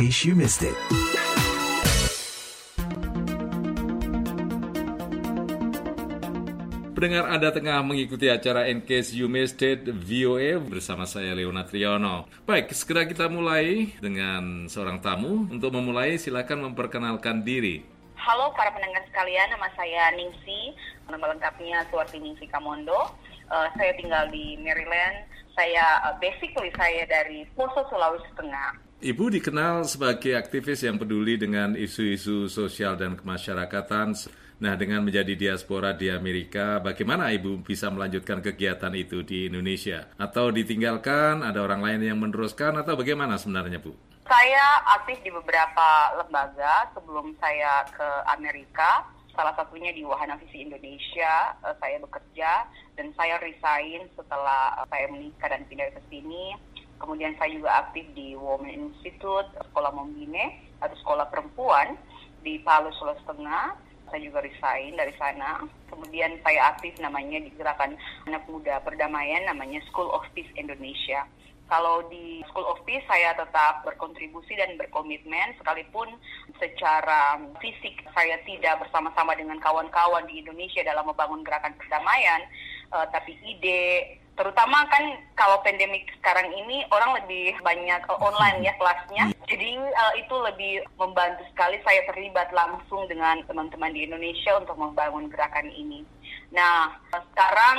case you missed it. Pendengar, Anda tengah mengikuti acara In Case You Missed It VOA bersama saya Leona Triyono. Baik, segera kita mulai dengan seorang tamu. Untuk memulai, silakan memperkenalkan diri. Halo para pendengar sekalian, nama saya Ningsi. Nama lengkapnya Suwarti Ningsi Kamondo. Saya tinggal di Maryland. Saya dari Poso, Sulawesi Tengah. Ibu dikenal sebagai aktivis yang peduli dengan isu-isu sosial dan kemasyarakatan. Nah, dengan menjadi diaspora di Amerika, bagaimana Ibu bisa melanjutkan kegiatan itu di Indonesia? Atau ditinggalkan, ada orang lain yang meneruskan, atau bagaimana sebenarnya, Bu? Saya aktif di beberapa lembaga sebelum saya ke Amerika. Salah satunya di Wahana Visi Indonesia, saya bekerja, dan saya resign setelah saya menikah dan pindah ke sini. Kemudian saya juga aktif di Women Institute, Sekolah Mombine, atau Sekolah Perempuan di Palu, Sulawesi Tengah. Saya juga resign dari sana. Kemudian saya aktif namanya di gerakan anak muda perdamaian, namanya School of Peace Indonesia. Kalau di School of Peace saya tetap berkontribusi dan berkomitmen, sekalipun secara fisik saya tidak bersama-sama dengan kawan-kawan di Indonesia dalam membangun gerakan perdamaian, tapi ide, terutama kan kalau pandemik sekarang ini orang lebih banyak online ya kelasnya, jadi itu lebih membantu sekali saya terlibat langsung dengan teman-teman di Indonesia untuk membangun gerakan ini. Nah, sekarang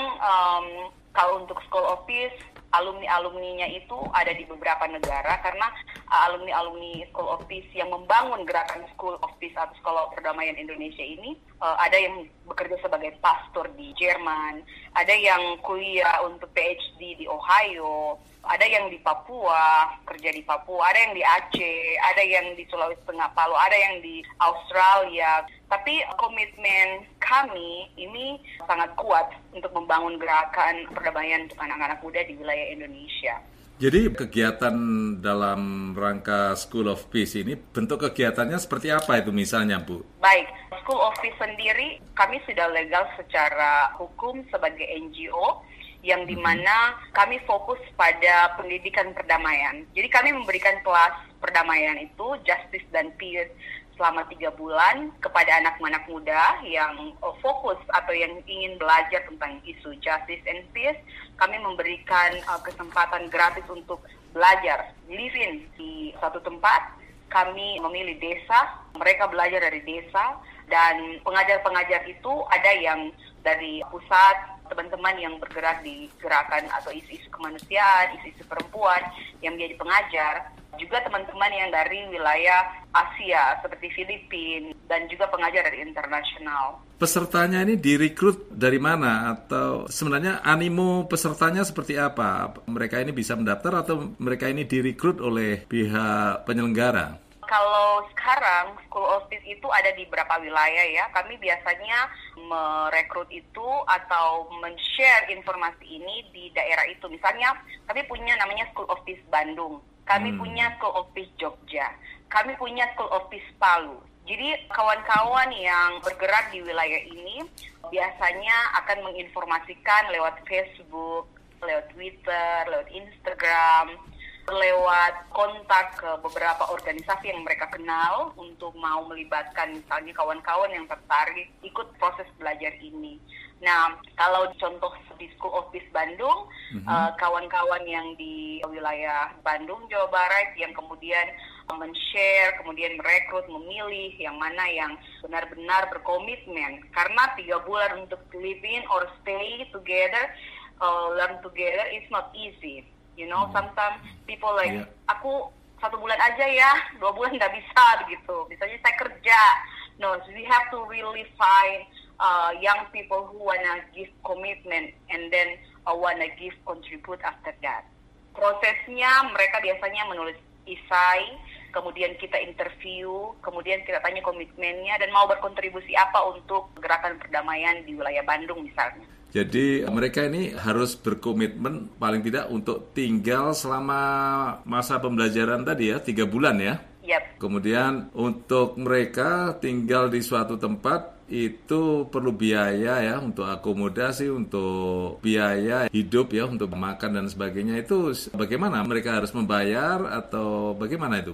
kalau untuk School of Peace, alumni-alumninya itu ada di beberapa negara, karena alumni-alumni School of Peace yang membangun gerakan School of Peace atau Sekolah Perdamaian Indonesia ini ada yang bekerja sebagai pastor di Jerman, ada yang kuliah untuk PhD di Ohio, ada yang di Papua, kerja di Papua, ada yang di Aceh, ada yang di Sulawesi Tengah Palu, ada yang di Australia. Tapi komitmen kami ini sangat kuat untuk membangun gerakan perdamaian untuk anak-anak muda di wilayah Indonesia. Jadi kegiatan dalam rangka School of Peace ini, bentuk kegiatannya seperti apa itu misalnya, Bu? Baik, School of Peace sendiri kami sudah legal secara hukum sebagai NGO, yang dimana kami fokus pada pendidikan perdamaian. Jadi kami memberikan kelas perdamaian itu, Justice dan Peace, selama 3 bulan kepada anak-anak muda yang fokus atau yang ingin belajar tentang isu Justice and Peace. Kami memberikan kesempatan gratis untuk belajar, live-in di satu tempat. Kami memilih desa, mereka belajar dari desa, dan pengajar-pengajar itu ada yang dari pusat, teman-teman yang bergerak di gerakan atau isu-isu kemanusiaan, isu-isu perempuan yang menjadi pengajar, juga teman-teman yang dari wilayah Asia seperti Filipina, dan juga pengajar dari internasional. Pesertanya ini direkrut dari mana, atau sebenarnya animo pesertanya seperti apa? Mereka ini bisa mendaftar atau mereka ini direkrut oleh pihak penyelenggara? Kalau sekarang School of Peace itu ada di beberapa wilayah ya. Kami biasanya merekrut itu atau men-share informasi ini di daerah itu. Misalnya kami punya namanya School of Peace Bandung, kami punya School of Peace Jogja, kami punya School of Peace Palu. Jadi kawan-kawan yang bergerak di wilayah ini biasanya akan menginformasikan lewat Facebook, lewat Twitter, lewat Instagram, lewat kontak ke beberapa organisasi yang mereka kenal untuk mau melibatkan misalnya kawan-kawan yang tertarik ikut proses belajar ini. Nah, kalau contoh di School of Peace Bandung, kawan-kawan yang di wilayah Bandung, Jawa Barat yang kemudian men-share, kemudian merekrut, memilih yang mana yang benar-benar berkomitmen. Karena 3 bulan untuk live in or stay together, learn together is not easy. You know, sometimes people like, aku 1 bulan aja ya, 2 bulan nggak bisa begitu. Misalnya saya kerja. No, so we have to really find young people who wanna give commitment and then wanna give contribute after that. Prosesnya mereka biasanya menulis isai, kemudian kita interview, kemudian kita tanya komitmennya dan mau berkontribusi apa untuk gerakan perdamaian di wilayah Bandung misalnya. Jadi mereka ini harus berkomitmen paling tidak untuk tinggal selama masa pembelajaran tadi ya, 3 bulan ya. Yep. Kemudian untuk mereka tinggal di suatu tempat itu perlu biaya ya, untuk akomodasi, untuk biaya hidup ya, untuk makan dan sebagainya. Itu bagaimana? Mereka harus membayar atau bagaimana itu, Bu?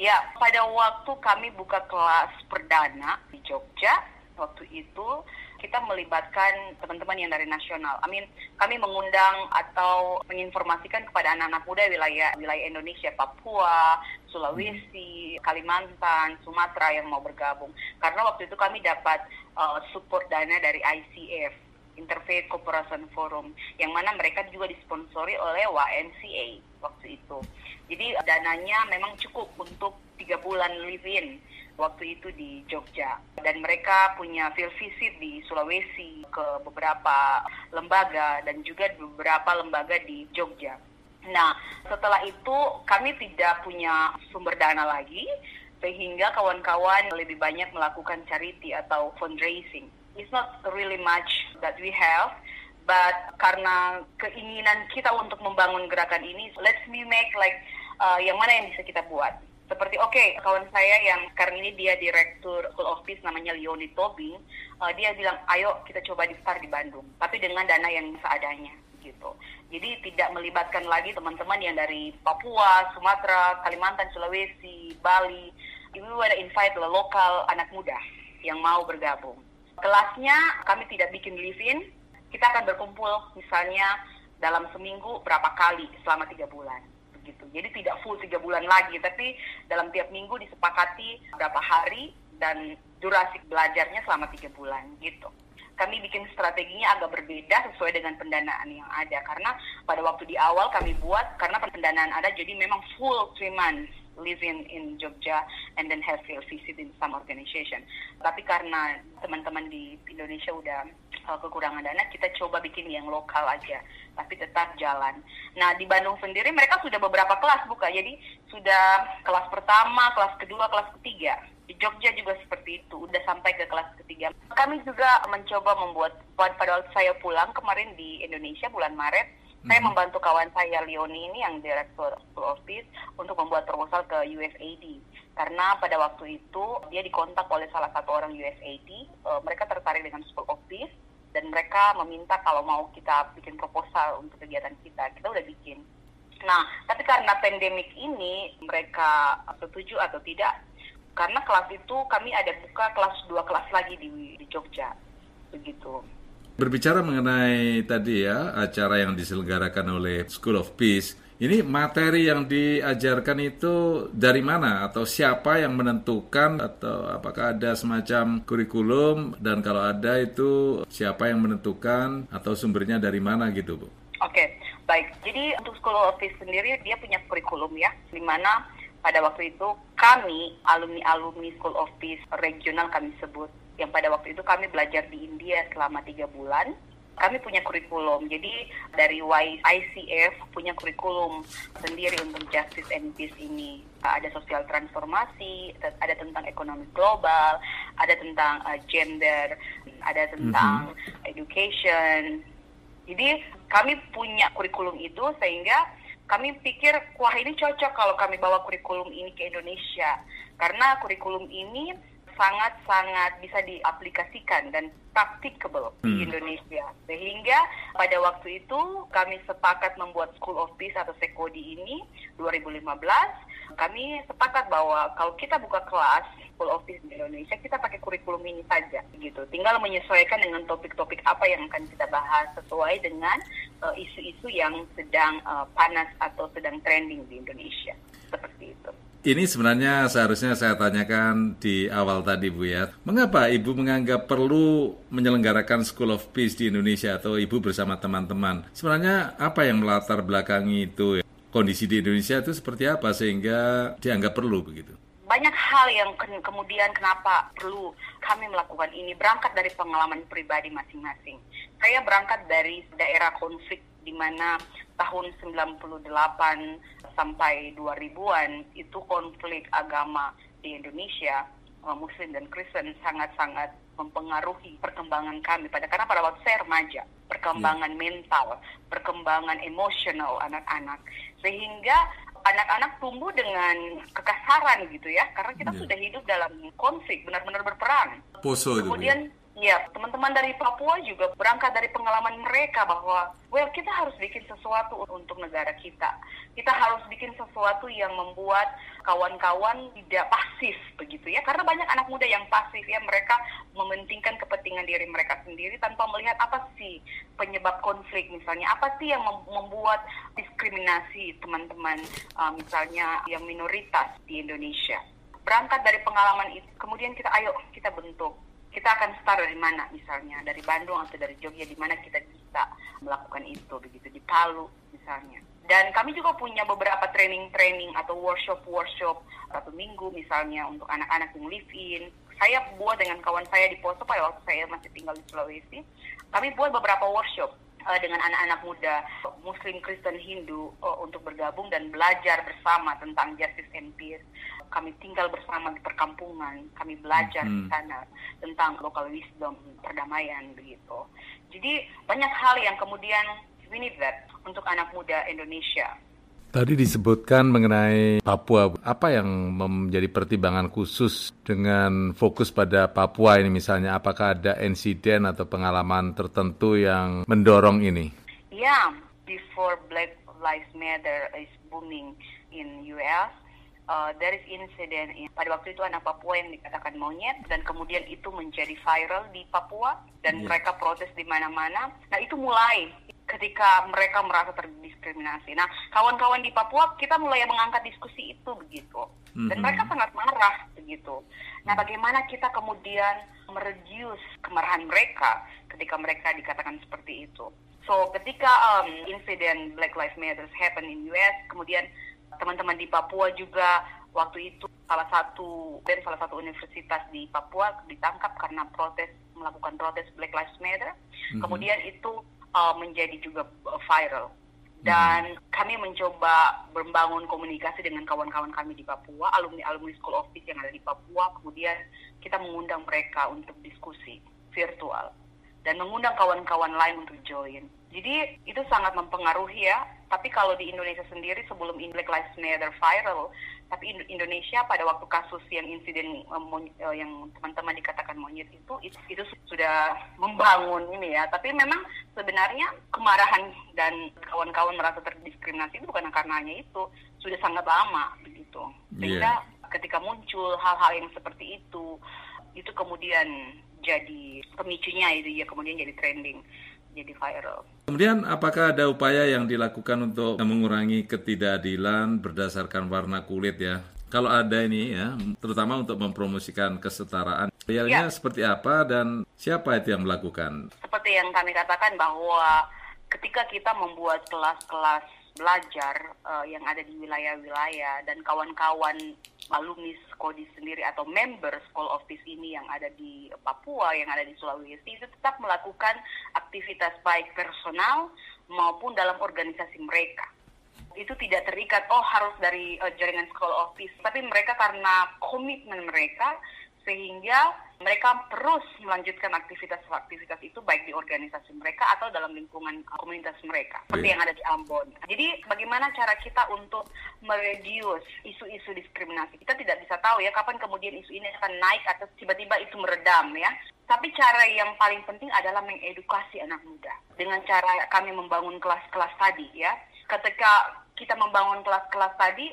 Ya, pada waktu kami buka kelas perdana di Jogja, waktu itu kita melibatkan teman-teman yang dari nasional. Kami mengundang atau menginformasikan kepada anak-anak muda wilayah Indonesia, Papua, Sulawesi, Kalimantan, Sumatera yang mau bergabung. Karena waktu itu kami dapat support dana dari ICF, Interfaith Cooperation Forum, yang mana mereka juga disponsori oleh YMCA waktu itu. Jadi dananya memang cukup untuk 3 bulan live-in waktu itu di Jogja. Dan mereka punya field visit di Sulawesi ke beberapa lembaga dan juga beberapa lembaga di Jogja. Nah, setelah itu kami tidak punya sumber dana lagi, sehingga kawan-kawan lebih banyak melakukan charity atau fundraising. It's not really much that we have, but karena keinginan kita untuk membangun gerakan ini, let's make yang mana yang bisa kita buat. Seperti kawan saya yang sekarang ini dia direktur School of Peace namanya Leonie Tobing, dia bilang ayo kita coba di-start di Bandung, tapi dengan dana yang seadanya gitu. Jadi tidak melibatkan lagi teman-teman yang dari Papua, Sumatera, Kalimantan, Sulawesi, Bali. We want to invite the lokal anak muda yang mau bergabung. Kelasnya kami tidak bikin live-in, kita akan berkumpul misalnya dalam seminggu berapa kali selama 3 bulan. Gitu. Jadi tidak full 3 bulan lagi, tapi dalam tiap minggu disepakati berapa hari dan durasi belajarnya selama 3 bulan gitu. Kami bikin strateginya agak berbeda sesuai dengan pendanaan yang ada, karena pada waktu di awal kami buat karena pendanaan ada, jadi memang full 3 months live in Jogja and then have field visit in some organization. Tapi karena teman-teman di Indonesia udah kekurangan dana, kita coba bikin yang lokal aja, tapi tetap jalan. Nah, di Bandung sendiri mereka sudah beberapa kelas buka, jadi sudah kelas pertama, kelas kedua, kelas ketiga. Di Jogja juga seperti itu, udah sampai ke kelas ketiga. Kami juga mencoba membuat, pada waktu saya pulang kemarin di Indonesia bulan Maret, saya membantu kawan saya Leonie ini yang direktur School of Peace untuk membuat proposal ke USAID. Karena pada waktu itu dia dikontak oleh salah satu orang USAID, mereka tertarik dengan School of Peace dan mereka meminta kalau mau kita bikin proposal untuk kegiatan kita. Kita udah bikin. Nah, tapi karena pandemik ini mereka setuju atau tidak, karena kelas itu kami ada buka kelas 2 kelas lagi di Jogja. Begitu. Berbicara mengenai tadi ya, acara yang diselenggarakan oleh School of Peace, ini materi yang diajarkan itu dari mana? Atau siapa yang menentukan? Atau apakah ada semacam kurikulum? Dan kalau ada itu siapa yang menentukan? Atau sumbernya dari mana gitu, Bu? Oke, baik. Jadi untuk School of Peace sendiri dia punya kurikulum ya, di mana pada waktu itu kami, alumni School of Peace regional kami sebut, yang pada waktu itu kami belajar di India selama 3 bulan. Kami punya kurikulum, jadi dari ICF punya kurikulum sendiri untuk Justice and Peace ini. Ada sosial transformasi, ada tentang ekonomi global, ada tentang gender, ada tentang education. Jadi kami punya kurikulum itu sehingga kami pikir, wah ini cocok kalau kami bawa kurikulum ini ke Indonesia. Karena kurikulum ini sangat-sangat bisa diaplikasikan dan practicable di Indonesia. Sehingga pada waktu itu kami sepakat membuat School of Peace atau Sekodi ini 2015. Kami sepakat bahwa kalau kita buka kelas School of Peace di Indonesia, kita pakai kurikulum ini saja gitu. Tinggal menyesuaikan dengan topik-topik apa yang akan kita bahas sesuai dengan isu-isu yang sedang panas atau sedang trending di Indonesia. Seperti itu. Ini sebenarnya seharusnya saya tanyakan di awal tadi, Bu ya. Mengapa Ibu menganggap perlu menyelenggarakan School of Peace di Indonesia atau Ibu bersama teman-teman? Sebenarnya apa yang melatar belakangi itu? Ya? Kondisi di Indonesia itu seperti apa sehingga dianggap perlu begitu? Banyak hal yang kemudian kenapa perlu kami melakukan ini, berangkat dari pengalaman pribadi masing-masing. Saya berangkat dari daerah konflik di mana tahun 98 sampai 2000-an itu konflik agama di Indonesia, Muslim dan Kristen sangat-sangat mempengaruhi perkembangan kami karena pada waktu saya remaja, perkembangan mental, perkembangan emosional anak-anak, sehingga anak-anak tumbuh dengan kekasaran gitu ya, karena kita sudah hidup dalam konflik, benar-benar berperang. Poso kemudian itu, Ya, teman-teman dari Papua juga berangkat dari pengalaman mereka bahwa, kita harus bikin sesuatu untuk negara kita. Kita harus bikin sesuatu yang membuat kawan-kawan tidak pasif begitu ya. Karena banyak anak muda yang pasif ya, mereka mementingkan kepentingan diri mereka sendiri tanpa melihat apa sih penyebab konflik misalnya, apa sih yang membuat diskriminasi teman-teman misalnya yang minoritas di Indonesia. Berangkat dari pengalaman itu, kemudian kita bentuk. Kita akan start dari mana misalnya, dari Bandung atau dari Jogja, di mana kita bisa melakukan itu begitu, di Palu misalnya. Dan kami juga punya beberapa training atau workshop 1 minggu misalnya untuk anak-anak yang live in. Saya buat dengan kawan saya di Poso pada waktu saya masih tinggal di Sulawesi. Kami buat beberapa workshop dengan anak-anak muda Muslim, Kristen, Hindu untuk bergabung dan belajar bersama tentang justice and peace. Kami tinggal bersama di perkampungan, kami belajar di sana tentang local wisdom, perdamaian begitu. Jadi banyak hal yang kemudian we need that untuk anak muda Indonesia. Tadi disebutkan mengenai Papua, apa yang menjadi pertimbangan khusus dengan fokus pada Papua ini misalnya? Apakah ada insiden atau pengalaman tertentu yang mendorong ini? Ya, before Black Lives Matter is booming in US, there is incident. Pada waktu itu anak Papua yang dikatakan monyet, dan kemudian itu menjadi viral di Papua, dan mereka protes di mana-mana. Nah, itu mulai ketika mereka merasa terdiskriminasi. Nah, kawan-kawan di Papua, kita mulai mengangkat diskusi itu begitu. Dan mereka sangat marah begitu. Nah, bagaimana kita kemudian mereduce kemarahan mereka ketika mereka dikatakan seperti itu. So, ketika insiden Black Lives Matter happen in US, kemudian teman-teman di Papua juga waktu itu salah satu universitas di Papua ditangkap karena melakukan protes Black Lives Matter. Kemudian itu menjadi juga viral. Dan kami mencoba membangun komunikasi dengan kawan-kawan kami di Papua, alumni School of Peace yang ada di Papua. Kemudian kita mengundang mereka untuk diskusi virtual dan mengundang kawan-kawan lain untuk join. Jadi itu sangat mempengaruhi ya. Tapi kalau di Indonesia sendiri sebelum Black Lives Matter viral, tapi Indonesia pada waktu kasus yang insiden yang teman-teman dikatakan monyet itu sudah membangun ini ya. Tapi memang sebenarnya kemarahan dan kawan-kawan merasa terdiskriminasi itu bukan karena hanya itu, sudah sangat lama begitu. Sehingga ketika muncul hal-hal yang seperti itu kemudian jadi pemicunya itu ya, kemudian jadi trending, jadi viral. Kemudian apakah ada upaya yang dilakukan untuk mengurangi ketidakadilan berdasarkan warna kulit ya? Kalau ada ini ya, terutama untuk mempromosikan kesetaraan. Realnya seperti apa dan siapa itu yang melakukan? Seperti yang kami katakan bahwa ketika kita membuat kelas-kelas belajar yang ada di wilayah-wilayah dan kawan-kawan alumni Skodi sendiri atau member School of Peace ini yang ada di Papua, yang ada di Sulawesi, itu tetap melakukan aktivitas baik personal maupun dalam organisasi mereka. Itu tidak terikat, harus dari jaringan School of Peace, tapi mereka karena komitmen mereka, sehingga mereka terus melanjutkan aktivitas-aktivitas itu baik di organisasi mereka atau dalam lingkungan komunitas mereka, seperti yang ada di Ambon. Jadi bagaimana cara kita untuk mereduce isu-isu diskriminasi? Kita tidak bisa tahu ya kapan kemudian isu ini akan naik atau tiba-tiba itu meredam ya. Tapi cara yang paling penting adalah mengedukasi anak muda. Dengan cara kami membangun kelas-kelas tadi ya. Ketika kita membangun kelas-kelas tadi,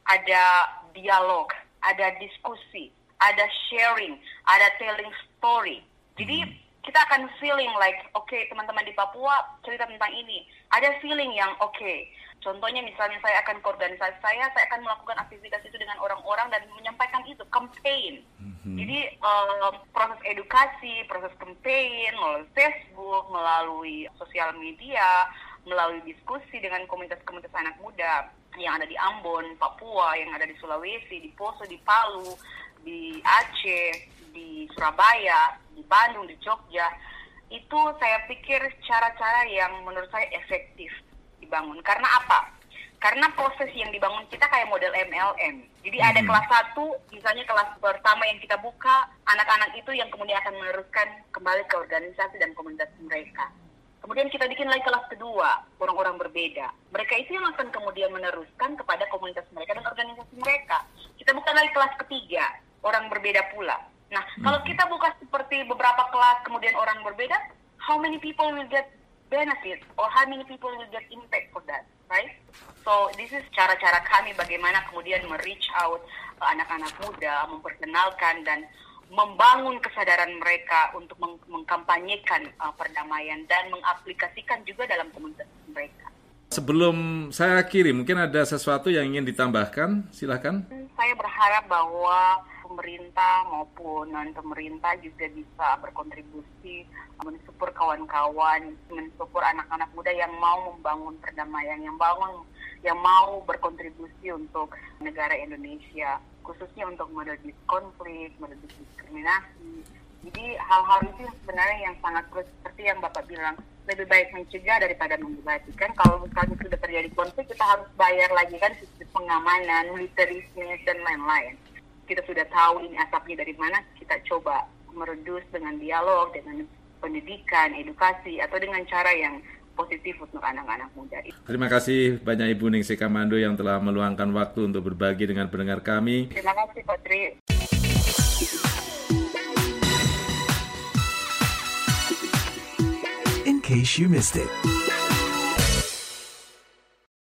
ada dialog, ada diskusi, ada sharing, ada telling story. Jadi kita akan feeling like, teman-teman di Papua cerita tentang ini. Ada feeling yang contohnya misalnya saya akan ke organisasi saya akan melakukan aktivitas itu dengan orang-orang dan menyampaikan itu, campaign. Jadi proses edukasi, proses campaign melalui Facebook, melalui sosial media, melalui diskusi dengan komunitas-komunitas anak muda yang ada di Ambon, Papua, yang ada di Sulawesi, di Poso, di Palu, di Aceh, di Surabaya, di Bandung, di Jogja. Itu saya pikir cara-cara yang menurut saya efektif dibangun. Karena apa? Karena proses yang dibangun kita kayak model MLM. Jadi ada kelas 1, misalnya kelas pertama yang kita buka, anak-anak itu yang kemudian akan meneruskan kembali ke organisasi dan komunitas mereka. Kemudian kita bikin lagi kelas kedua, orang-orang berbeda. Mereka itu yang akan kemudian meneruskan kepada komunitas mereka dan organisasi mereka. Kita buka lagi kelas ketiga, orang berbeda pula. Nah, kalau kita buka seperti beberapa kelas, kemudian orang berbeda, how many people will get benefit or how many people will get impact for that, right? So this is cara-cara kami bagaimana kemudian reach out ke anak-anak muda, memperkenalkan dan membangun kesadaran mereka untuk mengkampanyekan perdamaian dan mengaplikasikan juga dalam komunitas mereka. Sebelum saya akhiri, mungkin ada sesuatu yang ingin ditambahkan, silakan. Saya berharap bahwa pemerintah maupun non-pemerintah juga bisa berkontribusi mensupport kawan-kawan, mensupport anak-anak muda yang mau membangun perdamaian, yang mau berkontribusi untuk negara Indonesia, khususnya untuk mereduce konflik, mereduce diskriminasi. Jadi hal-hal itu sebenarnya yang sangat perlu, seperti yang Bapak bilang, lebih baik mencegah daripada mengobati. Kalau misalnya sudah terjadi konflik, kita harus bayar lagi kan sistem pengamanan, militerisme, dan lain-lain. Kita sudah tahu ini asapnya dari mana, kita coba meredus dengan dialog, dengan pendidikan, edukasi, atau dengan cara yang positif untuk anak-anak muda. Terima kasih banyak Ibu Ningsih Kamando yang telah meluangkan waktu untuk berbagi dengan pendengar kami. Terima kasih, Pak Tri. In case you missed it.